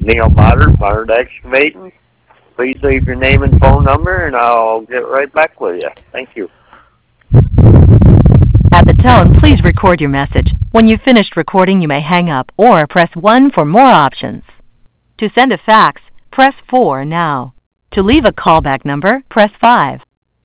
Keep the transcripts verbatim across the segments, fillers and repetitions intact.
Neil Modern, Modern Excavating. Please leave your name and phone number, and I'll get right back with you. Thank you. At the tone, please record your message. When you've finished recording, you may hang up or press one for more options. To send a fax, press four now. To leave a callback number, press five.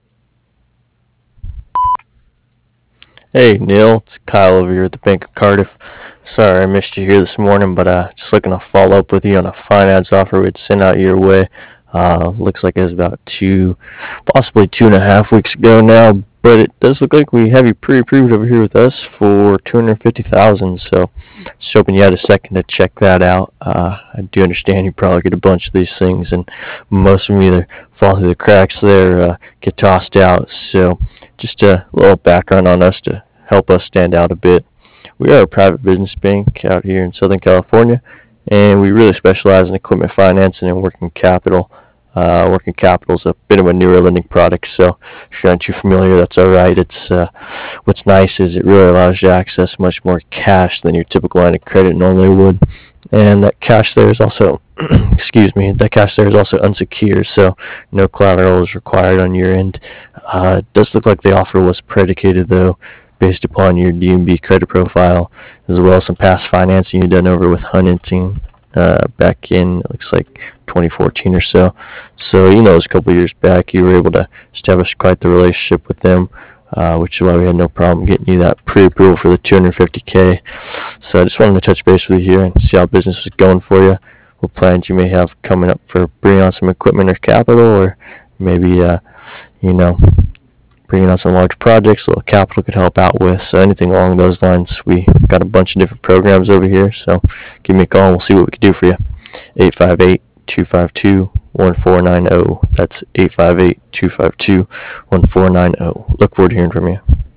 Hey Neil, it's Kyle over here at the Bank of Cardiff. Sorry I missed you here this morning, but uh, just looking to follow up with you on a finance offer we'd sent out your way. Uh, looks like it was about two, possibly two and a half weeks ago now, but it does look like we have you pre-approved over here with us for two hundred fifty thousand dollars, so just hoping you had a second to check that out. Uh, I do understand you probably get a bunch of these things, and most of them either fall through the cracks there, uh, get tossed out, so just a little background on us to help us stand out a bit. We are a private business bank out here in Southern California, and we really specialize in equipment financing and working capital. Uh, working capital is a bit of a newer lending product, so if you're not too familiar, that's all right. It's uh, what's nice is it really allows you to access much more cash than your typical line of credit normally would, and that cash there is also, excuse me, that cash there is also unsecured, so no collateral is required on your end. Uh, it does look like the offer was predicated though, based upon your D M B credit profile, as well as some past financing you've done over with Huntington uh, back in, it looks like twenty fourteen or so. So, you know, it was a couple of years back, you were able to establish quite the relationship with them, uh, which is why we had no problem getting you that pre-approval for the two hundred fifty K. So I just wanted to touch base with you here and see how business is going for you, what plans you may have coming up for bringing on some equipment or capital, or maybe, uh, you know, bringing on some large projects, a little capital could help out with. So anything along those lines, we got a bunch of different programs over here. So give me a call and we'll see what we can do for you. eight five eight, two five two, one four nine zero. That's eight five eight, two five two, one four nine zero. Look forward to hearing from you.